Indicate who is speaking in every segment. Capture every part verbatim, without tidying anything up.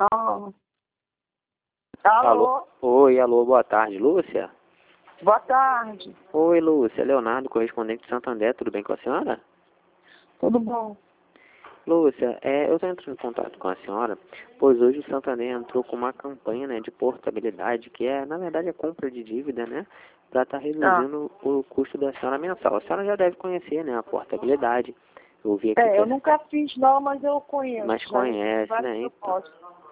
Speaker 1: Alô?
Speaker 2: Alô? Oi, alô, boa tarde, Lúcia?
Speaker 1: Boa tarde.
Speaker 2: Oi, Lúcia, Leonardo, correspondente de Santander, tudo bem com a senhora?
Speaker 1: Tudo bom?
Speaker 2: Lúcia, é, eu estou entrando em contato com a senhora, pois hoje o Santander entrou com uma campanha, né, de portabilidade, que é, na verdade, a compra de dívida, né, para estar reduzindo
Speaker 1: Ah.
Speaker 2: o custo da senhora mensal. A senhora já deve conhecer, né, a portabilidade. Eu vi aqui
Speaker 1: É,
Speaker 2: que
Speaker 1: eu
Speaker 2: a...
Speaker 1: nunca fiz não, mas eu conheço.
Speaker 2: Mas conhece, né? Então,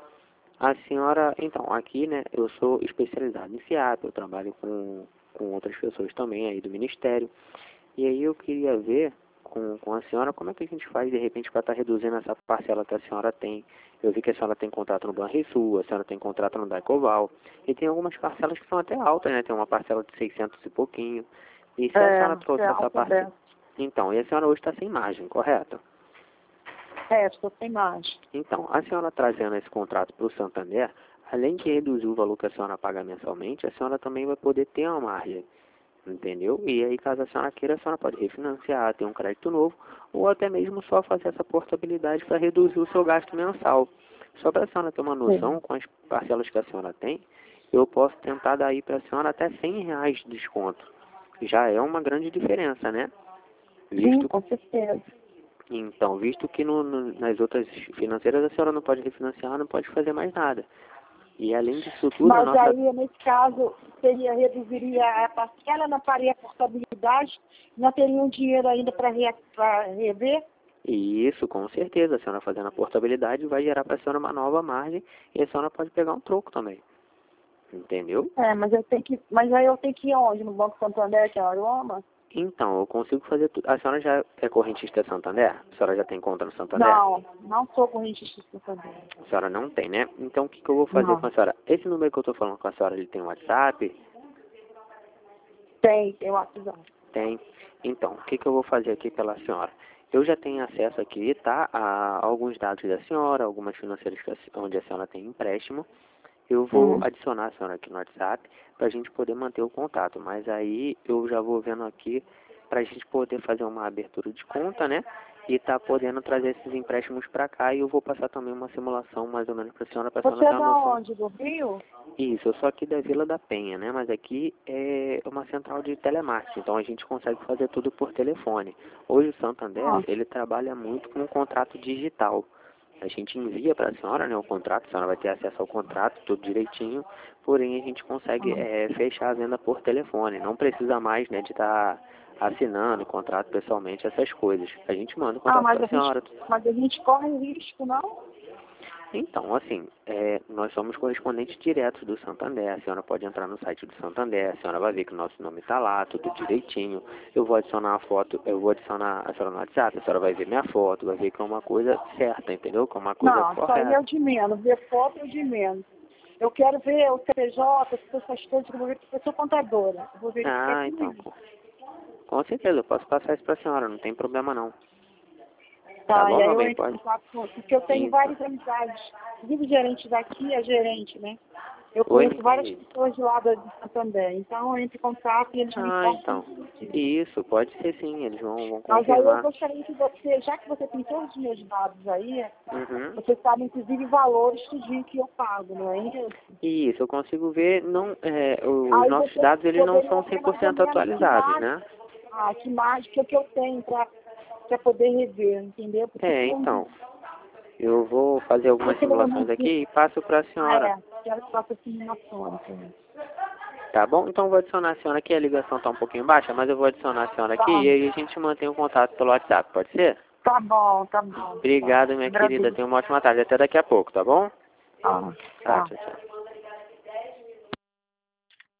Speaker 2: a senhora, então, aqui, né, eu sou especializado em FIAP, eu trabalho com, com outras pessoas também aí do Ministério, e aí eu queria ver com, com a senhora como é que a gente faz, de repente, para estar reduzindo essa parcela que a senhora tem. Eu vi que a senhora tem contrato no Banrisul, a senhora tem contrato no Daicoval, e tem algumas parcelas que são até altas, né, tem uma parcela de seiscentos e pouquinho, e se a
Speaker 1: É,
Speaker 2: senhora trouxe
Speaker 1: é
Speaker 2: essa parcela... Então, e a senhora hoje está sem margem, correto?
Speaker 1: É, estou sem margem.
Speaker 2: Então, a senhora trazendo esse contrato para o Santander, além de reduzir o valor que a senhora paga mensalmente, a senhora também vai poder ter uma margem, entendeu? E aí, caso a senhora queira, a senhora pode refinanciar, ter um crédito novo, ou até mesmo só fazer essa portabilidade para reduzir o seu gasto mensal. Só para a senhora ter uma noção,
Speaker 1: Sim.
Speaker 2: com as parcelas que a senhora tem, eu posso tentar dar aí para a senhora até cem reais de desconto. Já é uma grande diferença, né?
Speaker 1: Sim,
Speaker 2: Visto
Speaker 1: com certeza.
Speaker 2: Então, visto que no, no, nas outras financeiras a senhora não pode refinanciar, não pode fazer mais nada. E além disso tudo, a
Speaker 1: Mas
Speaker 2: nossa...
Speaker 1: aí, nesse caso, seria, reduziria a parcela, não faria portabilidade, não teria um dinheiro ainda para re, rever?
Speaker 2: E isso, com certeza, a senhora fazendo a portabilidade vai gerar para a senhora uma nova margem e a senhora pode pegar um troco também. Entendeu?
Speaker 1: É, mas eu tenho que. Mas aí eu tenho que ir onde? No Banco Santander, que é Aroma?
Speaker 2: Então, eu consigo fazer tudo. A senhora já é correntista de Santander? A senhora já tem conta no Santander?
Speaker 1: Não, não sou correntista de Santander.
Speaker 2: A senhora não tem, né? Então, o que, que eu vou fazer com
Speaker 1: Não.
Speaker 2: a senhora? Esse número que eu estou falando com a senhora, ele tem WhatsApp?
Speaker 1: Tem, tem WhatsApp.
Speaker 2: Tem. Então, o que, que eu vou fazer aqui pela senhora? Eu já tenho acesso aqui, tá, a alguns dados da senhora, algumas financeiras que a, onde a senhora tem empréstimo. Eu vou
Speaker 1: Hum.
Speaker 2: adicionar a senhora aqui no WhatsApp para a gente poder manter o contato. Mas aí eu já vou vendo aqui para a gente poder fazer uma abertura de conta, né? E tá podendo trazer esses empréstimos para cá. E eu vou passar também uma simulação mais ou menos para a senhora, para a senhora
Speaker 1: Você
Speaker 2: ter
Speaker 1: é
Speaker 2: uma
Speaker 1: da
Speaker 2: noção.
Speaker 1: onde? Do Rio?
Speaker 2: Isso, eu sou aqui da Vila da Penha, né? Mas aqui é uma central de telemarketing, então a gente consegue fazer tudo por telefone. Hoje o Santander,
Speaker 1: Ah.
Speaker 2: ele trabalha muito com um contrato digital. A gente envia para a senhora, né, o contrato, a senhora vai ter acesso ao contrato, tudo direitinho, porém a gente consegue
Speaker 1: Ah.
Speaker 2: é, fechar a venda por telefone. Não precisa mais, né, de estar assinando o contrato pessoalmente, essas coisas. A gente manda o
Speaker 1: Ah,
Speaker 2: contrato
Speaker 1: mas
Speaker 2: para
Speaker 1: a
Speaker 2: a senhora.
Speaker 1: gente, mas a gente corre risco, não?
Speaker 2: Então, assim, é, nós somos correspondentes diretos do Santander. A senhora pode entrar no site do Santander, a senhora vai ver que o nosso nome está lá, tudo direitinho. Eu vou adicionar a foto, eu vou adicionar a senhora no WhatsApp, a senhora vai ver minha foto, vai ver que é uma coisa certa, entendeu? Que é uma coisa
Speaker 1: Não, isso aí é
Speaker 2: correta.
Speaker 1: o de menos. Ver foto é o de menos. Eu quero ver o C P J, essas coisas, eu vou ver, eu sou contadora. Eu vou verificar
Speaker 2: Ah,
Speaker 1: tudo
Speaker 2: então,
Speaker 1: isso.
Speaker 2: com, com certeza, eu posso passar isso para a senhora, não tem problema não. Tá
Speaker 1: Tá,
Speaker 2: bom,
Speaker 1: e aí
Speaker 2: meu
Speaker 1: eu
Speaker 2: bem,
Speaker 1: entro em
Speaker 2: pode?
Speaker 1: contato com porque eu tenho
Speaker 2: Então.
Speaker 1: várias amizades. Inclusive o gerente daqui é gerente, né? Eu
Speaker 2: Oi,
Speaker 1: conheço várias
Speaker 2: entendi.
Speaker 1: pessoas de lá da- de Santander. Então eu entro em contato e eles me
Speaker 2: Ah,
Speaker 1: informam
Speaker 2: então.
Speaker 1: tudo.
Speaker 2: Isso, pode ser sim, eles vão, vão
Speaker 1: Mas aí eu
Speaker 2: confirmar.
Speaker 1: gostaria que você, já que você tem todos os meus dados aí,
Speaker 2: Uhum.
Speaker 1: você sabe inclusive valores tudinho que eu pago, não é isso?
Speaker 2: Isso, eu consigo ver, não, é, os
Speaker 1: Aí
Speaker 2: nossos
Speaker 1: você
Speaker 2: dados eles não
Speaker 1: poderia
Speaker 2: são
Speaker 1: ver
Speaker 2: cem por
Speaker 1: mais ou
Speaker 2: cento
Speaker 1: menos que
Speaker 2: atualizados,
Speaker 1: mais,
Speaker 2: né?
Speaker 1: ah, que mais que, que eu tenho para poder rever, entendeu? Porque
Speaker 2: É,
Speaker 1: como
Speaker 2: então, eu vou fazer algumas
Speaker 1: porque
Speaker 2: simulações
Speaker 1: normalmente,
Speaker 2: aqui e passo para a
Speaker 1: ah
Speaker 2: senhora,
Speaker 1: é, quero que faça simulações. Né?
Speaker 2: tá bom? Então eu vou adicionar a senhora aqui, a ligação está um pouquinho baixa, mas eu vou adicionar a senhora aqui
Speaker 1: Tá,
Speaker 2: e aí a gente mantém o contato pelo WhatsApp, pode ser?
Speaker 1: tá bom, tá bom. Tá.
Speaker 2: Obrigado, minha querida,
Speaker 1: Agradeço.
Speaker 2: tenha uma ótima tarde, até daqui a pouco, tá bom?
Speaker 1: Tá,
Speaker 2: Tá,
Speaker 1: tá.
Speaker 2: tchau, tchau.